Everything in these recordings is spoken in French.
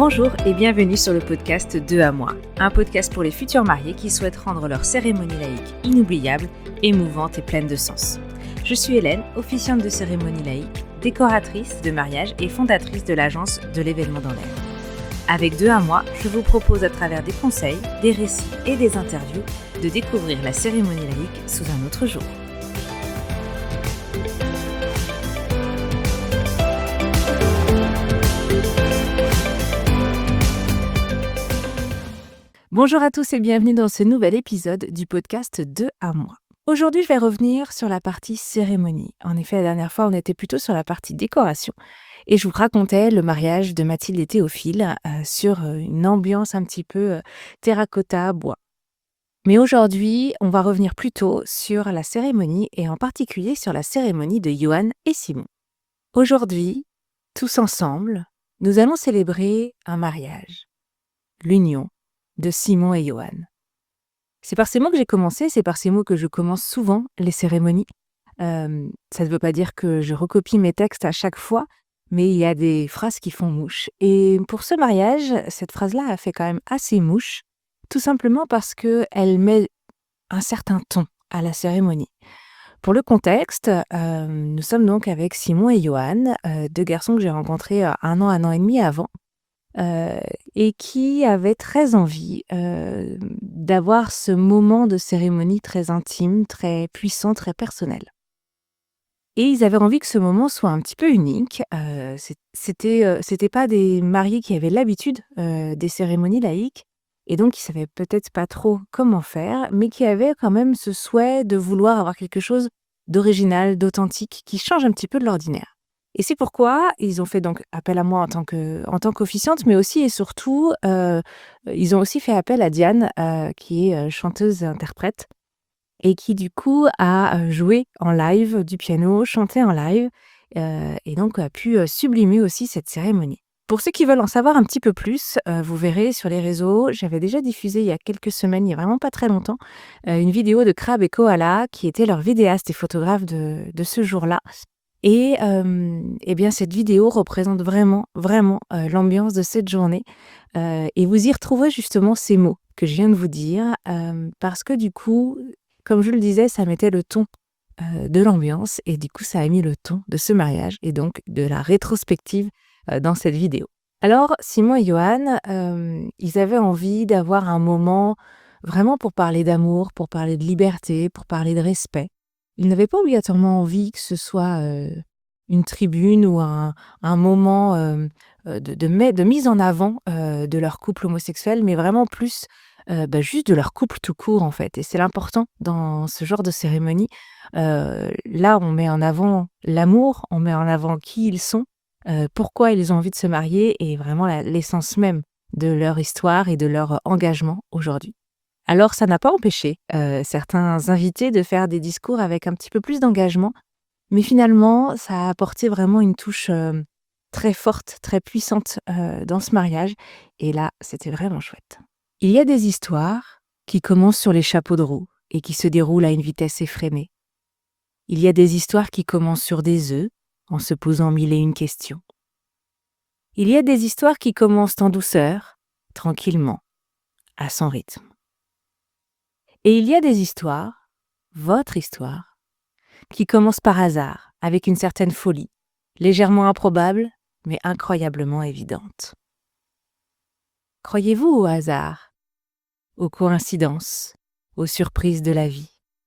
Bonjour et bienvenue sur le podcast 2 à moi, un podcast pour les futurs mariés qui souhaitent rendre leur cérémonie laïque inoubliable, émouvante et pleine de sens. Je suis Hélène, officiante de cérémonie laïque, décoratrice de mariage et fondatrice de l'agence de l'événement dans l'air. Avec 2 à moi, je vous propose à travers des conseils, des récits et des interviews de découvrir la cérémonie laïque sous un autre jour. Bonjour à tous et bienvenue dans ce nouvel épisode du podcast 2 à moi. Aujourd'hui, je vais revenir sur la partie cérémonie. En effet, la dernière fois, on était plutôt sur la partie décoration et je vous racontais le mariage de Mathilde et Théophile sur une ambiance un petit peu terracotta, bois. Mais aujourd'hui, on va revenir plutôt sur la cérémonie et en particulier sur la cérémonie de Johan et Simon. Aujourd'hui, tous ensemble, nous allons célébrer un mariage, l'union de Simon et Johan. C'est par ces mots que j'ai commencé, c'est par ces mots que je commence souvent les cérémonies. Ça ne veut pas dire que je recopie mes textes à chaque fois, mais il y a des phrases qui font mouche. Et pour ce mariage, cette phrase-là a fait quand même assez mouche, tout simplement parce qu'elle met un certain ton à la cérémonie. Pour le contexte, nous sommes donc avec Simon et Johan, deux garçons que j'ai rencontrés 1 an et demi avant, et qui avaient très envie d'avoir ce moment de cérémonie très intime, très puissant, très personnel. Et ils avaient envie que ce moment soit un petit peu unique. C'était pas des mariés qui avaient l'habitude des cérémonies laïques, et donc ils savaient peut-être pas trop comment faire, mais qui avaient quand même ce souhait de vouloir avoir quelque chose d'original, d'authentique, qui change un petit peu de l'ordinaire. Et c'est pourquoi ils ont fait donc appel à moi en tant qu'officiante, mais aussi et surtout, ils ont aussi fait appel à Diane, qui est chanteuse et interprète, et qui du coup a joué en live du piano, chanté en live, et donc a pu sublimer aussi cette cérémonie. Pour ceux qui veulent en savoir un petit peu plus, vous verrez sur les réseaux, j'avais déjà diffusé il y a quelques semaines, il y a vraiment pas très longtemps, une vidéo de Crab et Koala, qui étaient leurs vidéastes et photographes de ce jour-là. Et bien cette vidéo représente vraiment l'ambiance de cette journée, et vous y retrouverez justement ces mots que je viens de vous dire, parce que du coup, comme je le disais, ça mettait le ton de l'ambiance et du coup ça a mis le ton de ce mariage et donc de la rétrospective dans cette vidéo. Alors Simon et Johan, ils avaient envie d'avoir un moment vraiment pour parler d'amour, pour parler de liberté, pour parler de respect. Ils n'avaient pas obligatoirement envie que ce soit une tribune ou un moment de mise en avant de leur couple homosexuel, mais vraiment plus juste de leur couple tout court en fait. Et c'est l'important dans ce genre de cérémonie. Là, on met en avant l'amour, on met en avant qui ils sont, pourquoi ils ont envie de se marier et vraiment l'essence même de leur histoire et de leur engagement aujourd'hui. Alors ça n'a pas empêché certains invités de faire des discours avec un petit peu plus d'engagement, mais finalement ça a apporté vraiment une touche très forte, très puissante dans ce mariage, et là c'était vraiment chouette. Il y a des histoires qui commencent sur les chapeaux de roue et qui se déroulent à une vitesse effrénée. Il y a des histoires qui commencent sur des œufs, en se posant 1001 questions. Il y a des histoires qui commencent en douceur, tranquillement, à son rythme. Et il y a des histoires, votre histoire, qui commence par hasard, avec une certaine folie, légèrement improbable, mais incroyablement évidente. Croyez-vous au hasard, aux coïncidences, aux surprises de la vie?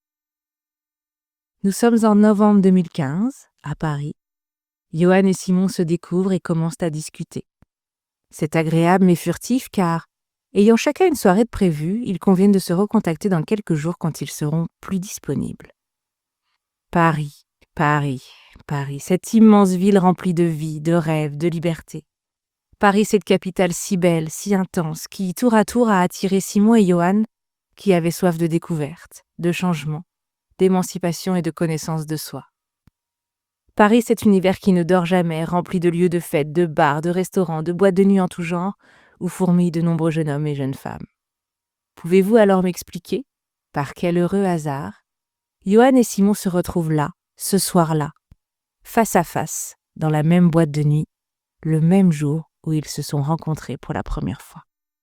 Nous sommes en novembre 2015, à Paris. Johan et Simon se découvrent et commencent à discuter. C'est agréable mais furtif car, ayant chacun une soirée de prévue, ils conviennent de se recontacter dans quelques jours quand ils seront plus disponibles. Paris, Paris, Paris, cette immense ville remplie de vie, de rêves, de liberté. Paris, cette capitale si belle, si intense, qui tour à tour a attiré Simon et Johan, qui avaient soif de découverte, de changement, d'émancipation et de connaissance de soi. Paris, cet univers qui ne dort jamais, rempli de lieux de fête, de bars, de restaurants, de boîtes de nuit en tout genre, où fourmillent de nombreux jeunes hommes et jeunes femmes. Pouvez-vous alors m'expliquer, par quel heureux hasard, Johan et Simon se retrouvent là, ce soir-là, face à face, dans la même boîte de nuit, le même jour où ils se sont rencontrés pour la première fois.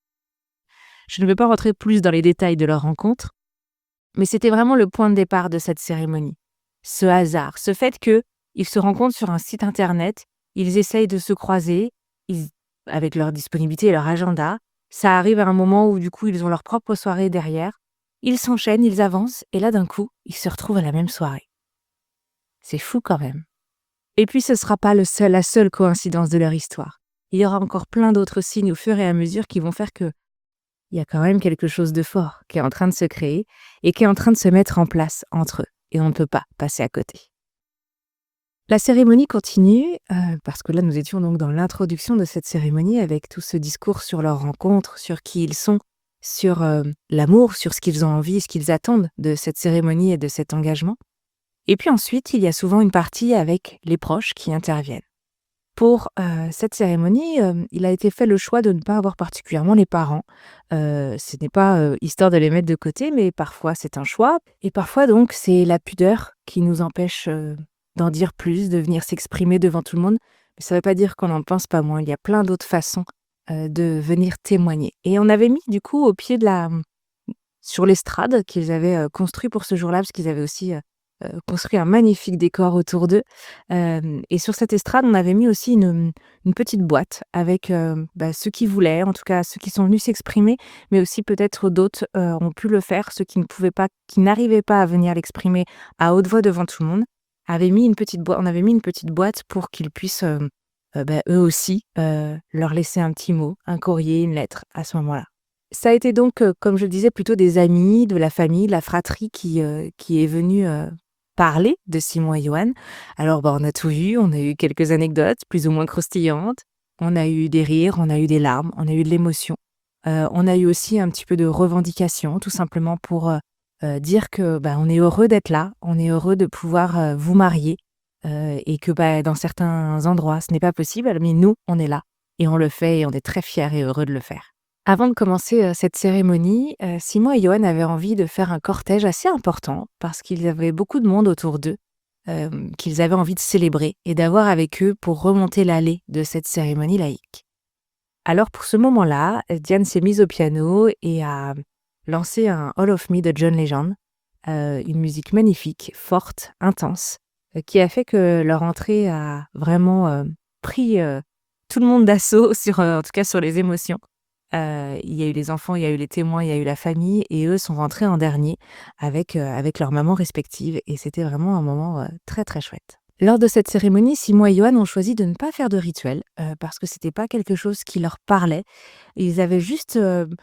Je ne vais pas rentrer plus dans les détails de leur rencontre, mais c'était vraiment le point de départ de cette cérémonie. Ce hasard, ce fait qu'ils se rencontrent sur un site internet, ils essayent de se croiser, ils- avec leur disponibilité et leur agenda. Ça arrive à un moment où du coup ils ont leur propre soirée derrière. Ils s'enchaînent, ils avancent, et là d'un coup, ils se retrouvent à la même soirée. C'est fou quand même. Et puis ce ne sera pas la seule coïncidence de leur histoire. Il y aura encore plein d'autres signes au fur et à mesure qui vont faire que il y a quand même quelque chose de fort qui est en train de se créer et qui est en train de se mettre en place entre eux. Et on ne peut pas passer à côté. La cérémonie continue, parce que là nous étions donc dans l'introduction de cette cérémonie avec tout ce discours sur leur rencontre, sur qui ils sont, sur l'amour, sur ce qu'ils ont envie, ce qu'ils attendent de cette cérémonie et de cet engagement. Et puis ensuite, il y a souvent une partie avec les proches qui interviennent. Pour cette cérémonie, il a été fait le choix de ne pas avoir particulièrement les parents. Ce n'est pas histoire de les mettre de côté, mais parfois c'est un choix. Et parfois donc c'est la pudeur qui nous empêche d'en dire plus, de venir s'exprimer devant tout le monde. Mais ça ne veut pas dire qu'on n'en pense pas moins. Il y a plein d'autres façons de venir témoigner. Et on avait mis du coup au pied de sur l'estrade qu'ils avaient construit pour ce jour-là, parce qu'ils avaient aussi construit un magnifique décor autour d'eux. Et sur cette estrade, on avait mis aussi une petite boîte avec ceux qui voulaient, en tout cas ceux qui sont venus s'exprimer, mais aussi peut-être d'autres ont pu le faire, ceux qui ne pouvaient pas, qui n'arrivaient pas à venir l'exprimer à haute voix devant tout le monde. On avait mis une petite boîte pour qu'ils puissent eux aussi leur laisser un petit mot, un courrier, une lettre à ce moment-là. Ça a été donc, comme je le disais, plutôt des amis, de la famille, de la fratrie qui est venue parler de Simon et Johan. Alors, on a tout eu, on a eu quelques anecdotes plus ou moins croustillantes, on a eu des rires, on a eu des larmes, on a eu de l'émotion. On a eu aussi un petit peu de revendication, tout simplement pour dire que on est heureux d'être là, on est heureux de pouvoir vous marier, et que dans certains endroits, ce n'est pas possible, mais nous, on est là et on le fait et on est très fiers et heureux de le faire. Avant de commencer, cette cérémonie, Simon et Johan avaient envie de faire un cortège assez important parce qu'ils avaient beaucoup de monde autour d'eux, qu'ils avaient envie de célébrer et d'avoir avec eux pour remonter l'allée de cette cérémonie laïque. Alors pour ce moment-là, Diane s'est mise au piano et a lancé un All of Me de John Legend, une musique magnifique, forte, intense, qui a fait que leur entrée a vraiment, pris, tout le monde d'assaut sur, en tout cas sur les émotions. Il y a eu les enfants, il y a eu les témoins, il y a eu la famille et eux sont rentrés en dernier avec leurs mamans respectives et c'était vraiment un moment, très, très chouette. Lors de cette cérémonie, Simon et Johan ont choisi de ne pas faire de rituel, parce que c'était pas quelque chose qui leur parlait. Ils avaient juste,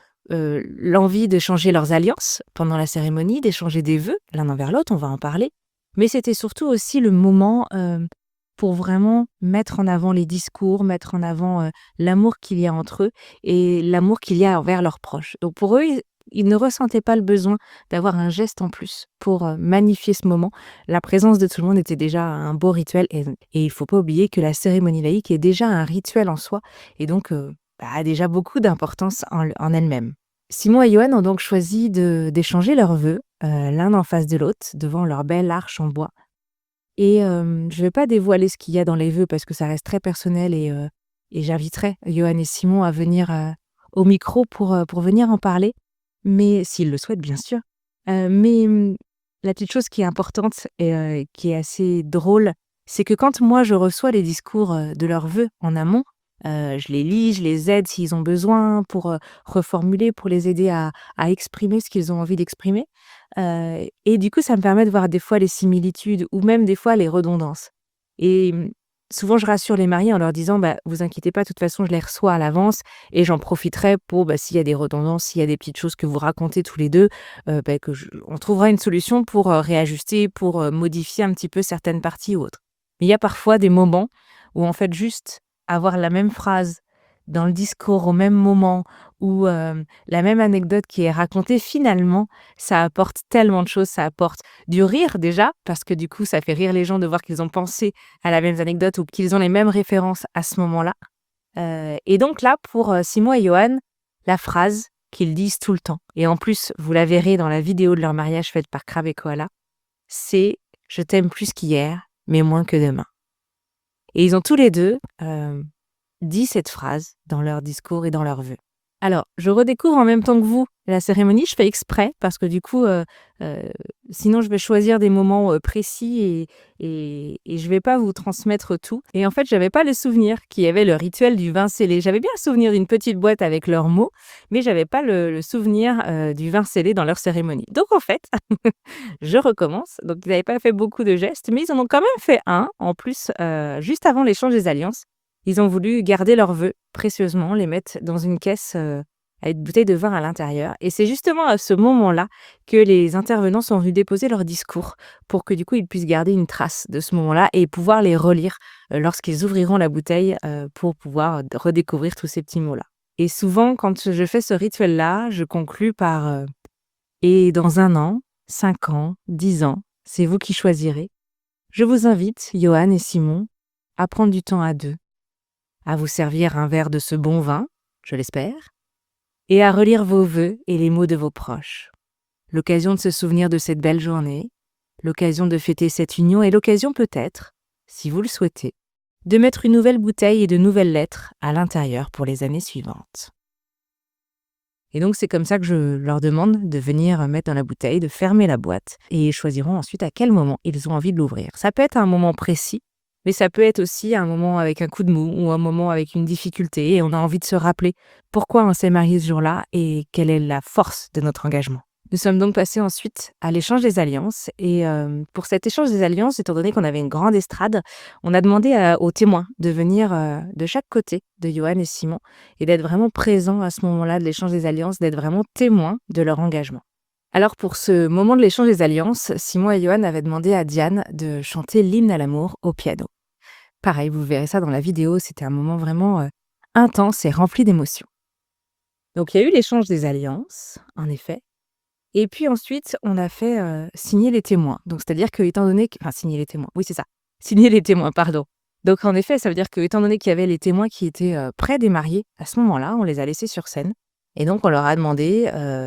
l'envie de changer leurs alliances pendant la cérémonie, d'échanger des vœux l'un envers l'autre, on va en parler. Mais c'était surtout aussi le moment, pour vraiment mettre en avant les discours, mettre en avant, l'amour qu'il y a entre eux et l'amour qu'il y a envers leurs proches. Donc pour eux, ils ne ressentaient pas le besoin d'avoir un geste en plus pour, magnifier ce moment. La présence de tout le monde était déjà un beau rituel et il faut pas oublier que la cérémonie laïque est déjà un rituel en soi et donc a déjà beaucoup d'importance en elle-même. Simon et Johan ont donc choisi d'échanger leurs vœux, l'un en face de l'autre, devant leur belle arche en bois. Et je vais pas dévoiler ce qu'il y a dans les vœux parce que ça reste très personnel et j'inviterai Johan et Simon à venir, au micro pour venir en parler, mais s'ils le souhaitent bien sûr. La petite chose qui est importante et qui est assez drôle, c'est que quand moi je reçois les discours, de leurs vœux en amont, je les lis, je les aide s'ils ont besoin pour, reformuler, pour les aider à exprimer ce qu'ils ont envie d'exprimer. Et du coup, ça me permet de voir des fois les similitudes ou même des fois les redondances. Et souvent, je rassure les mariés en leur disant: vous inquiétez pas, de toute façon, je les reçois à l'avance et j'en profiterai pour, s'il y a des redondances, s'il y a des petites choses que vous racontez tous les 2, on trouvera une solution pour, réajuster, pour, modifier un petit peu certaines parties ou autres. Mais il y a parfois des moments où, en fait, juste avoir la même phrase dans le discours au même moment ou, la même anecdote qui est racontée, finalement, ça apporte tellement de choses. Ça apporte du rire déjà, parce que du coup, ça fait rire les gens de voir qu'ils ont pensé à la même anecdote ou qu'ils ont les mêmes références à ce moment-là. Et donc là, pour Simon et Johan, la phrase qu'ils disent tout le temps, et en plus, vous la verrez dans la vidéo de leur mariage faite par Crab et Koala, c'est « Je t'aime plus qu'hier, mais moins que demain ». Et ils ont tous les deux dit cette phrase dans leur discours et dans leurs vœux. Alors, je redécouvre en même temps que vous la cérémonie, je fais exprès parce que du coup, sinon je vais choisir des moments précis et je vais pas vous transmettre tout. Et en fait, j'avais pas le souvenir qu'il y avait le rituel du vin scellé. J'avais bien le souvenir d'une petite boîte avec leurs mots, mais j'avais pas le souvenir du vin scellé dans leur cérémonie. Donc en fait, je recommence. Donc ils n'avaient pas fait beaucoup de gestes, mais ils en ont quand même fait un en plus, juste avant l'échange des alliances. Ils ont voulu garder leurs vœux précieusement, les mettre dans une caisse avec une bouteille de vin à l'intérieur. Et c'est justement à ce moment-là que les intervenants sont venus déposer leur discours pour que du coup ils puissent garder une trace de ce moment-là et pouvoir les relire lorsqu'ils ouvriront la bouteille pour pouvoir redécouvrir tous ces petits mots-là. Et souvent, quand je fais ce rituel-là, je conclus par et dans 1 an, 5 ans, 10 ans, c'est vous qui choisirez. Je vous invite, Johan et Simon, à prendre du temps à 2, à vous servir un verre de ce bon vin, je l'espère, et à relire vos vœux et les mots de vos proches. L'occasion de se souvenir de cette belle journée, l'occasion de fêter cette union et l'occasion peut-être, si vous le souhaitez, de mettre une nouvelle bouteille et de nouvelles lettres à l'intérieur pour les années suivantes. Et donc c'est comme ça que je leur demande de venir mettre dans la bouteille, de fermer la boîte, et ils choisiront ensuite à quel moment ils ont envie de l'ouvrir. Ça peut être un moment précis, mais ça peut être aussi un moment avec un coup de mou ou un moment avec une difficulté et on a envie de se rappeler pourquoi on s'est marié ce jour-là et quelle est la force de notre engagement. Nous sommes donc passés ensuite à l'échange des alliances et pour cet échange des alliances, étant donné qu'on avait une grande estrade, on a demandé aux témoins de venir de chaque côté de Johan et Simon et d'être vraiment présents à ce moment-là de l'échange des alliances, d'être vraiment témoins de leur engagement. Alors pour ce moment de l'échange des alliances, Simon et Johan avaient demandé à Diane de chanter l'hymne à l'amour au piano. Pareil, vous verrez ça dans la vidéo, c'était un moment vraiment intense et rempli d'émotions. Donc il y a eu l'échange des alliances, en effet, et puis ensuite on a fait signer les témoins. Donc c'est-à-dire que étant donné que... Enfin, signer les témoins, oui c'est ça, signer les témoins, pardon. Donc en effet, ça veut dire que étant donné qu'il y avait les témoins qui étaient près des mariés, à ce moment-là, on les a laissés sur scène. Et donc, on leur a demandé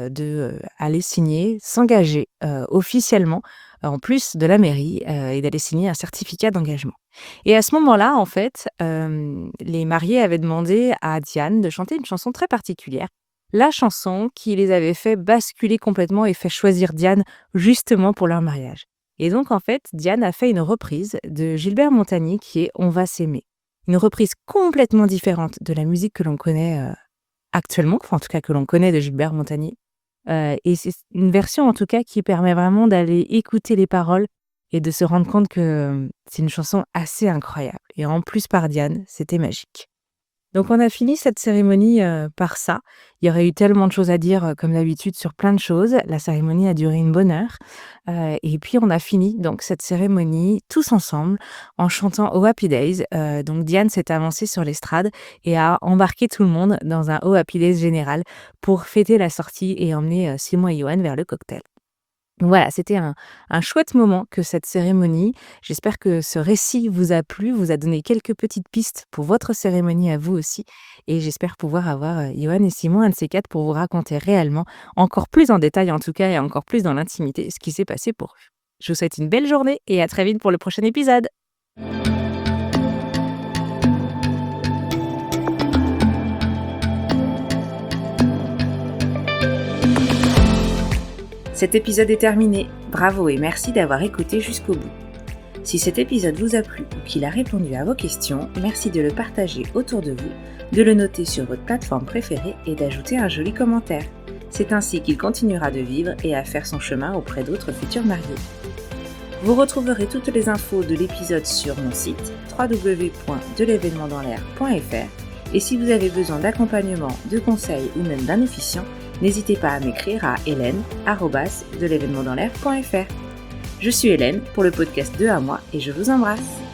d'aller signer, s'engager officiellement, en plus de la mairie, et d'aller signer un certificat d'engagement. Et à ce moment-là, en fait, les mariés avaient demandé à Diane de chanter une chanson très particulière, la chanson qui les avait fait basculer complètement et fait choisir Diane justement pour leur mariage. Et donc, en fait, Diane a fait une reprise de Gilbert Montagny qui est « On va s'aimer ». Une reprise complètement différente de la musique que l'on connaît actuellement, enfin en tout cas que l'on connaît de Gilbert Montagny. Et c'est une version en tout cas qui permet vraiment d'aller écouter les paroles et de se rendre compte que c'est une chanson assez incroyable. Et en plus par Diane, c'était magique. Donc on a fini cette cérémonie par ça. Il y aurait eu tellement de choses à dire comme d'habitude sur plein de choses. La cérémonie a duré une bonne heure. Et puis on a fini donc cette cérémonie tous ensemble en chantant Oh Happy Days. Donc Diane s'est avancée sur l'estrade et a embarqué tout le monde dans un Oh Happy Days général pour fêter la sortie et emmener Simon et Johan vers le cocktail. Voilà, c'était un chouette moment que cette cérémonie. J'espère que ce récit vous a plu, vous a donné quelques petites pistes pour votre cérémonie à vous aussi. Et j'espère pouvoir avoir Johan et Simon, un de ces 4, pour vous raconter réellement, encore plus en détail en tout cas, et encore plus dans l'intimité, ce qui s'est passé pour eux. Je vous souhaite une belle journée et à très vite pour le prochain épisode. Cet épisode est terminé. Bravo et merci d'avoir écouté jusqu'au bout. Si cet épisode vous a plu ou qu'il a répondu à vos questions, merci de le partager autour de vous, de le noter sur votre plateforme préférée et d'ajouter un joli commentaire. C'est ainsi qu'il continuera de vivre et à faire son chemin auprès d'autres futurs mariés. Vous retrouverez toutes les infos de l'épisode sur mon site www.delevénementdanslair.fr et si vous avez besoin d'accompagnement, de conseils ou même d'un officiant, n'hésitez pas à m'écrire à hélène@delevénementdanslair.fr. Je suis Hélène pour le podcast 2 à moi et je vous embrasse.